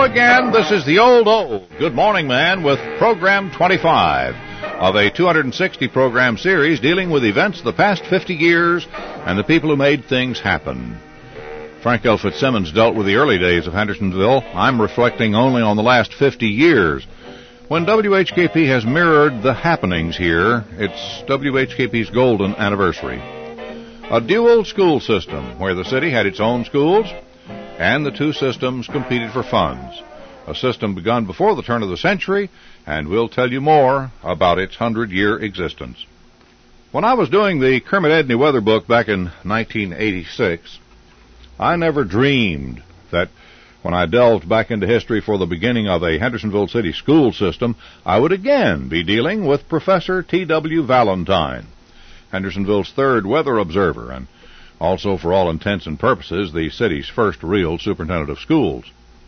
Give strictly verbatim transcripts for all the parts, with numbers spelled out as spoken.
again. This is the old, old Good Morning Man with Program twenty-five of a two hundred sixty program series dealing with events of the past fifty years and the people who made things happen. Frank L. Fitzsimmons dealt with the early days of Hendersonville. I'm reflecting only on the last fifty years. When W H K P has mirrored the happenings here, it's W H K P's golden anniversary. A dual school system where the city had its own schools and the two systems competed for funds. A system begun before the turn of the century, and we'll tell you more about its hundred-year existence. When I was doing the Kermit Edney weather book back in nineteen eighty-six, I never dreamed that when I delved back into history for the beginning of a Hendersonville City school system, I would again be dealing with Professor T W Valentine, Hendersonville's third weather observer, and also, for all intents and purposes, the city's first real superintendent of schools.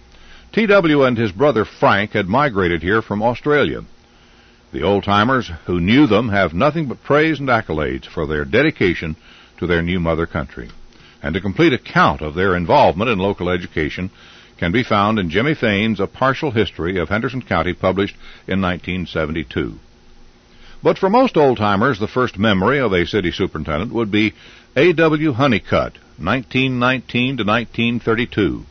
T W and his brother Frank had migrated here from Australia. The old-timers who knew them have nothing but praise and accolades for their dedication to their new mother country. And a complete account of their involvement in local education can be found in Jimmy Fain's A Partial History of Henderson County, published in nineteen seventy-two. But for most old-timers, the first memory of a city superintendent would be A W Honeycutt, nineteen nineteen to nineteen thirty-two.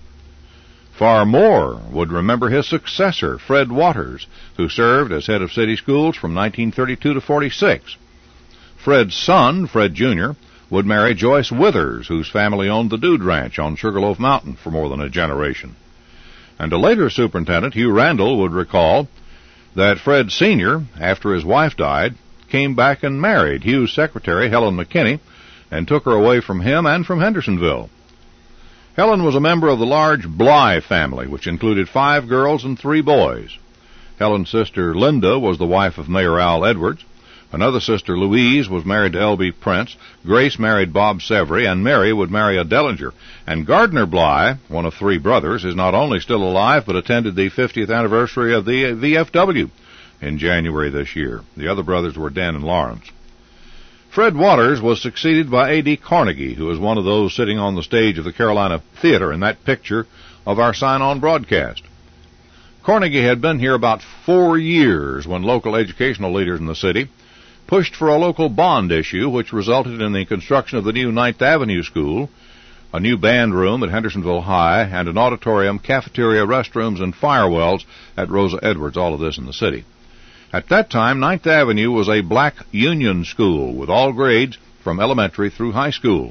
Far more would remember his successor, Fred Waters, who served as head of city schools from nineteen thirty-two to forty-six. Fred's son, Fred Junior, would marry Joyce Withers, whose family owned the Dude Ranch on Sugarloaf Mountain for more than a generation. And a later superintendent, Hugh Randall, would recall that Fred Senior, after his wife died, came back and married Hugh's secretary, Helen McKinney, and took her away from him and from Hendersonville. Helen was a member of the large Bly family, which included five girls and three boys. Helen's sister Linda was the wife of Mayor Al Edwards. Another sister, Louise, was married to L B Prince. Grace married Bob Severy, and Mary would marry a Dellinger. And Gardner Bly, one of three brothers, is not only still alive, but attended the fiftieth anniversary of the V F W in January this year. The other brothers were Dan and Lawrence. Fred Waters was succeeded by A D Carnegie, who is one of those sitting on the stage of the Carolina Theater in that picture of our sign-on broadcast. Carnegie had been here about four years when local educational leaders in the city pushed for a local bond issue, which resulted in the construction of the new Ninth Avenue School, a new band room at Hendersonville High, and an auditorium, cafeteria, restrooms, and firewells at Rosa Edwards, all of this in the city. At that time, Ninth Avenue was a black union school with all grades from elementary through high school.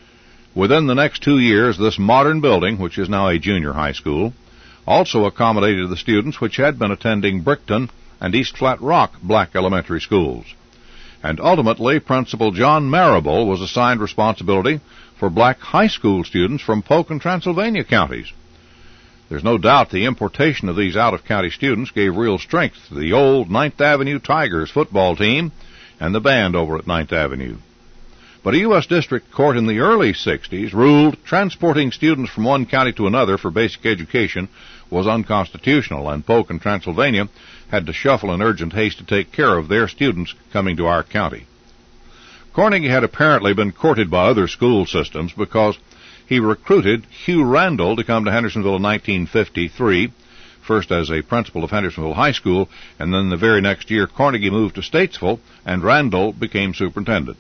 Within the next two years, this modern building, which is now a junior high school, also accommodated the students which had been attending Brickton and East Flat Rock black elementary schools. And ultimately, Principal John Marable was assigned responsibility for black high school students from Polk and Transylvania counties. There's no doubt the importation of these out-of-county students gave real strength to the old Ninth Avenue Tigers football team and the band over at Ninth Avenue. But a U S District Court in the early sixties ruled transporting students from one county to another for basic education was unconstitutional, and Polk and Transylvania had to shuffle in urgent haste to take care of their students coming to our county. Carnegie had apparently been courted by other school systems because he recruited Hugh Randall to come to Hendersonville in nineteen fifty-three, first as a principal of Hendersonville High School, and then the very next year Carnegie moved to Statesville, and Randall became superintendent.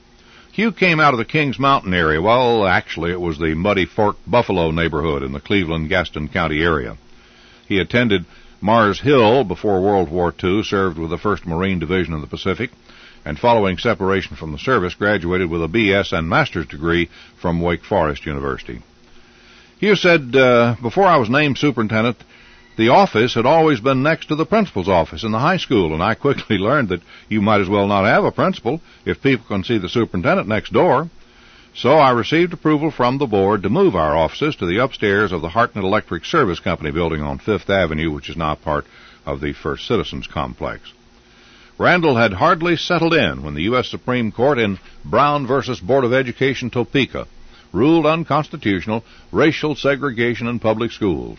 Hugh came out of the Kings Mountain area. Well, actually, it was the Muddy Fork Buffalo neighborhood in the Cleveland-Gaston County area. He attended Mars Hill before World War Two, served with the first Marine Division in the Pacific, and following separation from the service, graduated with a B S and master's degree from Wake Forest University. Hugh said, uh, before I was named superintendent, the office had always been next to the principal's office in the high school, and I quickly learned that you might as well not have a principal if people can see the superintendent next door. So I received approval from the board to move our offices to the upstairs of the Hartnett Electric Service Company building on Fifth Avenue, which is now part of the First Citizens Complex. Randall had hardly settled in when the U S Supreme Court in Brown versus Board of Education Topeka ruled unconstitutional racial segregation in public schools.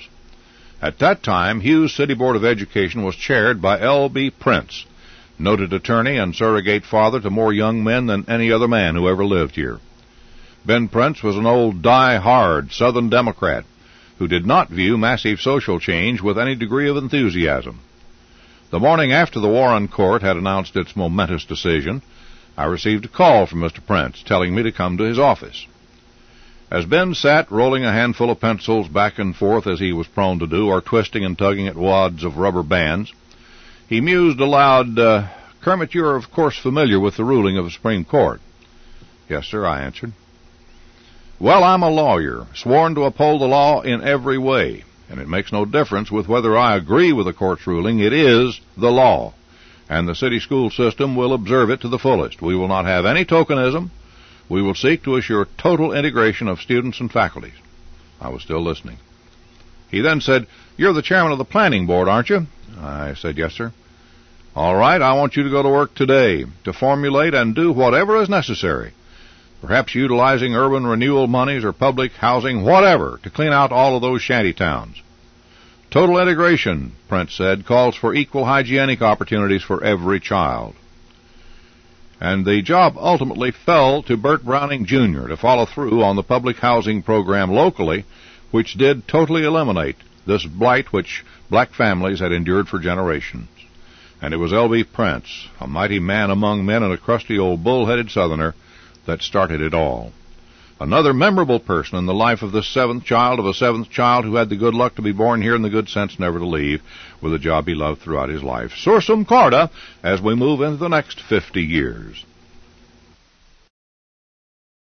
At that time, Hughes City Board of Education was chaired by L B Prince, noted attorney and surrogate father to more young men than any other man who ever lived here. Ben Prince was an old die-hard Southern Democrat who did not view massive social change with any degree of enthusiasm. The morning after the Warren Court had announced its momentous decision, I received a call from Mister Prince telling me to come to his office. As Ben sat rolling a handful of pencils back and forth as he was prone to do, or twisting and tugging at wads of rubber bands, he mused aloud, uh, Kermit, you are of course familiar with the ruling of the Supreme Court. Yes, sir, I answered. Well, I'm a lawyer, sworn to uphold the law in every way, and it makes no difference with whether I agree with the court's ruling. It is the law, and the city school system will observe it to the fullest. We will not have any tokenism. We will seek to assure total integration of students and faculties. I was still listening. He then said, You're the chairman of the planning board, aren't you? I said, Yes, sir. All right, I want you to go to work today to formulate and do whatever is necessary, perhaps utilizing urban renewal monies or public housing, whatever, to clean out all of those shanty towns. Total integration, Prince said, calls for equal hygienic opportunities for every child. And the job ultimately fell to Bert Browning, Junior to follow through on the public housing program locally, which did totally eliminate this blight which black families had endured for generations. And it was L B Prince, a mighty man among men and a crusty old bull-headed Southerner, that started it all. Another memorable person in the life of the seventh child of a seventh child who had the good luck to be born here and the good sense never to leave, with a job he loved throughout his life. Sursum corda as we move into the next fifty years.